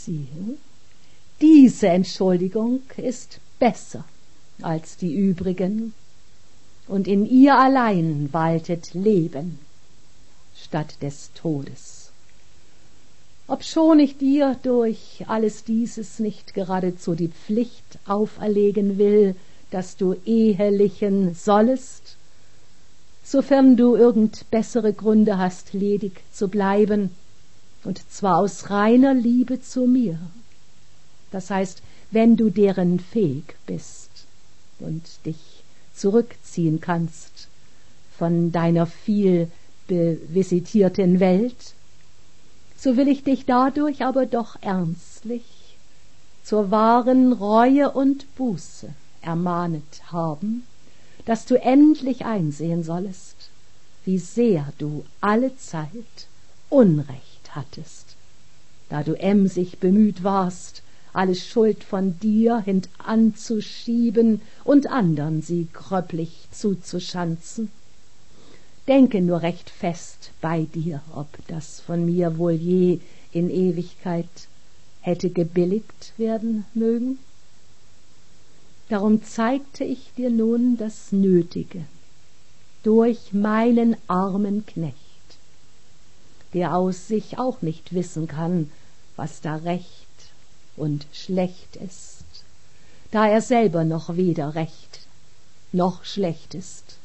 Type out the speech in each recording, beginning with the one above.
Siehe, diese Entschuldigung ist besser als die übrigen, und in ihr allein waltet Leben statt des Todes. Obschon ich dir durch alles dieses nicht geradezu die Pflicht auferlegen will, dass du ehelichen sollest, sofern du irgend bessere Gründe hast, ledig zu bleiben, und zwar aus reiner Liebe zu mir, das heißt, wenn du deren fähig bist und dich zurückziehen kannst von deiner viel bevisitierten Welt, so will ich dich dadurch aber doch ernstlich zur wahren Reue und Buße ermahnet haben, dass du endlich einsehen sollest, wie sehr du alle Zeit Unrecht hattest, da du emsig bemüht warst, alle Schuld von dir hintanzuschieben und andern sie gröblich zuzuschanzen. Denke nur recht fest bei dir, ob das von mir wohl je in Ewigkeit hätte gebilligt werden mögen. Darum zeigte ich dir nun das Nötige durch meinen armen Knecht, der aus sich auch nicht wissen kann, was da recht und schlecht ist, da er selber noch weder recht noch schlecht ist.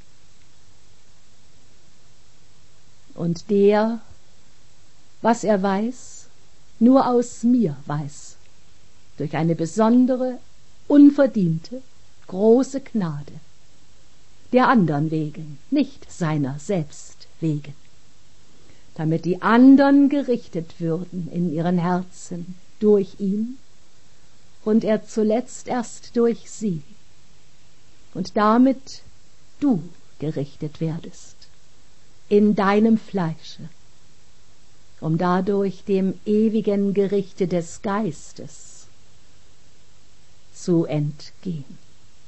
Und der, was er weiß, nur aus mir weiß, durch eine besondere, unverdiente, große Gnade, der andern wegen, nicht seiner selbst wegen, damit die andern gerichtet würden in ihren Herzen durch ihn und er zuletzt erst durch sie, und damit du gerichtet werdest in deinem Fleische, um dadurch dem ewigen Gerichte des Geistes zu entgehen.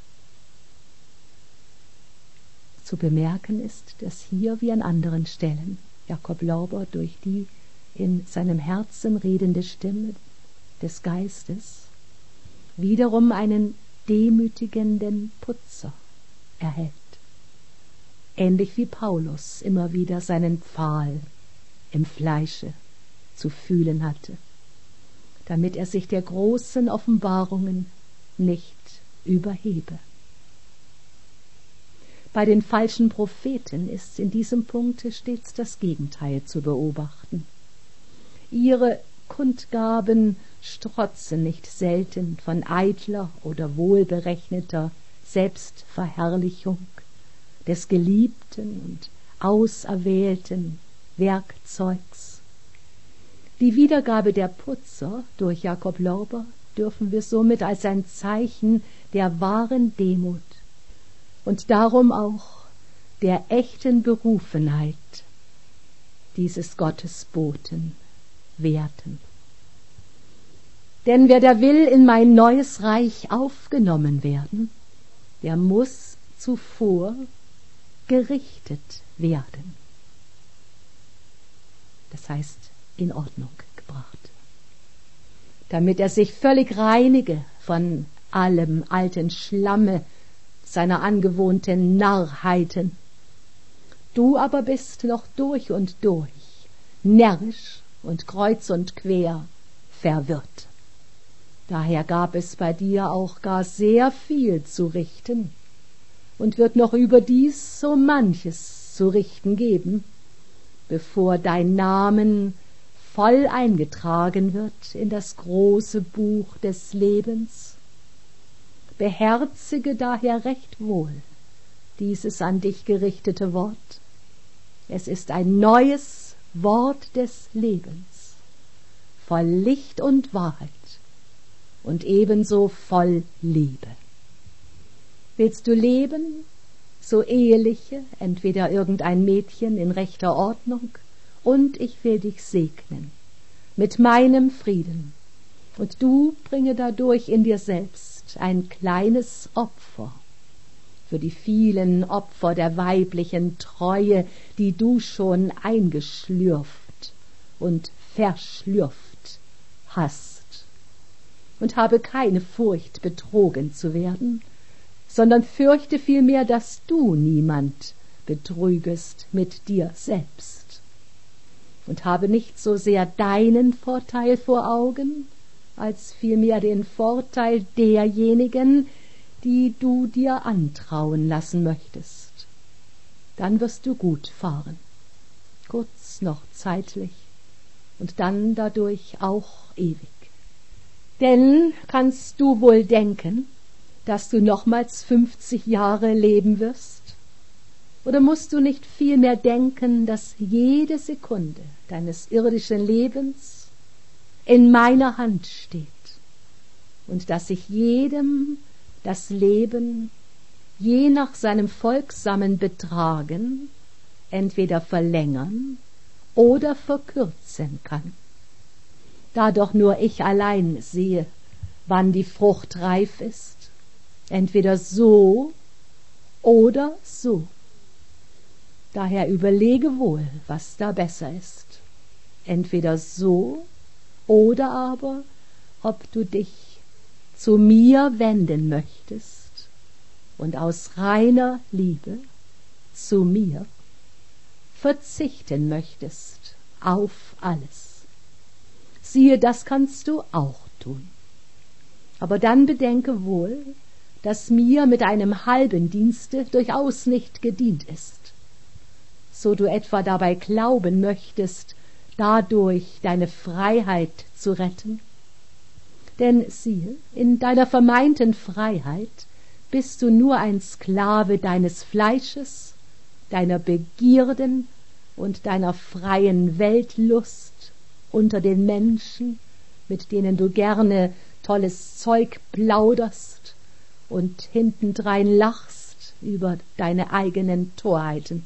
Zu bemerken ist, dass hier wie an anderen Stellen Jakob Lorber durch die in seinem Herzen redende Stimme des Geistes wiederum einen demütigenden Putzer erhält, ähnlich wie Paulus immer wieder seinen Pfahl im Fleische zu fühlen hatte, damit er sich der großen Offenbarungen nicht überhebe. Bei den falschen Propheten ist in diesem Punkte stets das Gegenteil zu beobachten. Ihre Kundgaben strotzen nicht selten von eitler oder wohlberechneter Selbstverherrlichung des geliebten und auserwählten Werkzeugs. Die Wiedergabe der Putzer durch Jakob Lorber dürfen wir somit als ein Zeichen der wahren Demut und darum auch der echten Berufenheit dieses Gottesboten werten. Denn wer da will in mein neues Reich aufgenommen werden, der muss zuvor gerichtet werden. Das heißt, in Ordnung gebracht. Damit er sich völlig reinige von allem alten Schlamme seiner angewohnten Narrheiten. Du aber bist noch durch und durch närrisch und kreuz und quer verwirrt. Daher gab es bei dir auch gar sehr viel zu richten und wird noch überdies so manches zu richten geben, bevor dein Namen voll eingetragen wird in das große Buch des Lebens. Beherzige daher recht wohl dieses an dich gerichtete Wort. Es ist ein neues Wort des Lebens, voll Licht und Wahrheit und ebenso voll Liebe. Willst du leben, so eheliche entweder irgendein Mädchen in rechter Ordnung, und ich will dich segnen mit meinem Frieden, und du bringe dadurch in dir selbst ein kleines Opfer für die vielen Opfer der weiblichen Treue, die du schon eingeschlürft und verschlürft hast. und habe keine Furcht, betrogen zu werden, sondern fürchte vielmehr, dass du niemand betrügest mit dir selbst, und habe nicht so sehr deinen Vorteil vor Augen, als vielmehr den Vorteil derjenigen, die du dir antrauen lassen möchtest. Dann wirst du gut fahren, kurz noch zeitlich, und dann dadurch auch ewig. Denn kannst du wohl denken, dass du nochmals 50 Jahre leben wirst? Oder musst du nicht vielmehr denken, dass jede Sekunde deines irdischen Lebens in meiner Hand steht und dass ich jedem das Leben je nach seinem folgsamen Betragen entweder verlängern oder verkürzen kann? Da doch nur ich allein sehe, wann die Frucht reif ist, entweder so oder so. Daher überlege wohl, was da besser ist, entweder so oder aber, ob du dich zu mir wenden möchtest und aus reiner Liebe zu mir verzichten möchtest auf alles. Siehe, das kannst du auch tun. Aber dann bedenke wohl, dass mir mit einem halben Dienste durchaus nicht gedient ist, so du etwa dabei glauben möchtest, dadurch deine Freiheit zu retten. Denn siehe, in deiner vermeinten Freiheit bist du nur ein Sklave deines Fleisches, deiner Begierden und deiner freien Weltlust unter den Menschen, mit denen du gerne tolles Zeug plauderst und hintendrein lachst über deine eigenen Torheiten.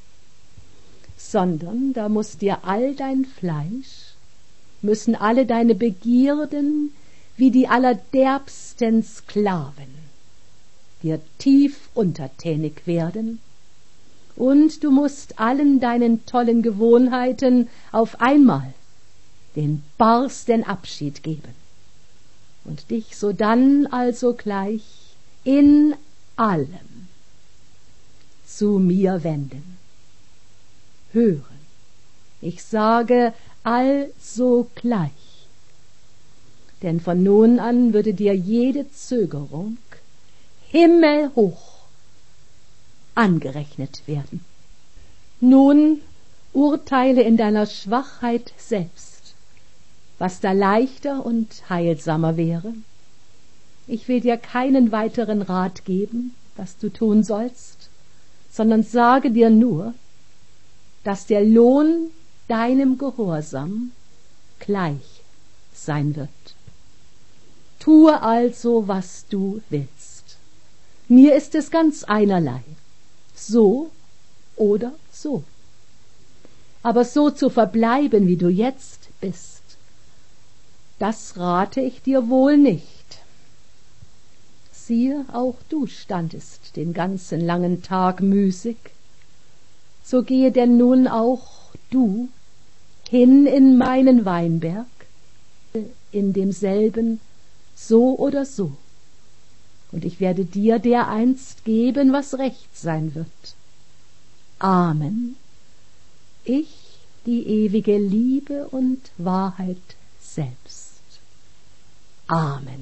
Sondern da muß dir all dein Fleisch, müssen alle deine Begierden wie die allerderbsten Sklaven dir tief untertänig werden, und du mußt allen deinen tollen Gewohnheiten auf einmal den barsten Abschied geben und dich sodann also gleich in allem zu mir wenden. Hören, ich sage also gleich, denn von nun an würde dir jede Zögerung himmelhoch angerechnet werden. Nun urteile in deiner Schwachheit selbst, was da leichter und heilsamer wäre. Ich will dir keinen weiteren Rat geben, was du tun sollst, sondern sage dir nur, dass der Lohn deinem Gehorsam gleich sein wird. Tue also, was du willst. Mir ist es ganz einerlei, so oder so. Aber so zu verbleiben, wie du jetzt bist, das rate ich dir wohl nicht. Siehe, auch du standest den ganzen langen Tag müßig, so gehe denn nun auch du hin in meinen Weinberg, in demselben so oder so, und ich werde dir dereinst geben, was recht sein wird. Amen. Ich, die ewige Liebe und Wahrheit selbst. Amen.